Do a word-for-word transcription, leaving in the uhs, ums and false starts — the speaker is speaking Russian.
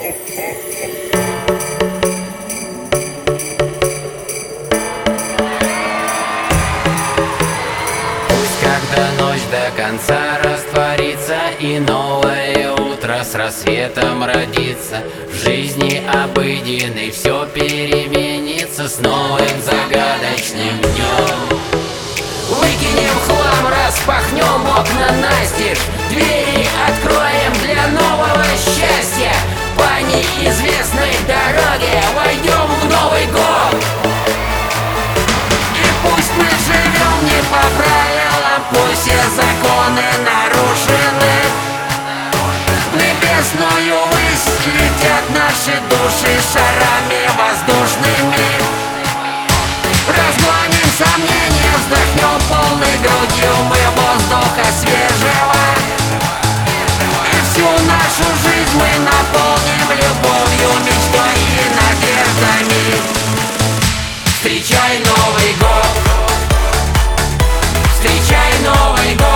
Когда ночь до конца растворится и новое утро с рассветом родится, в жизни обыденной все переменится с новым загадочным днем. Выкинем хлам, распахнем окна настежь, двери откроем для нового счастья. По неизвестной дороге войдем в Новый год. И пусть мы живем не по правилам, пусть все законы нарушены, в небесную высь летят наши души шарами воздушными. Разгоним сомнения, вздохнем полной грудью мы воздуха свежего, и всю нашу жизнь мы наполним любовью, мечтой и надеждами. Встречай Новый год, встречай Новый год.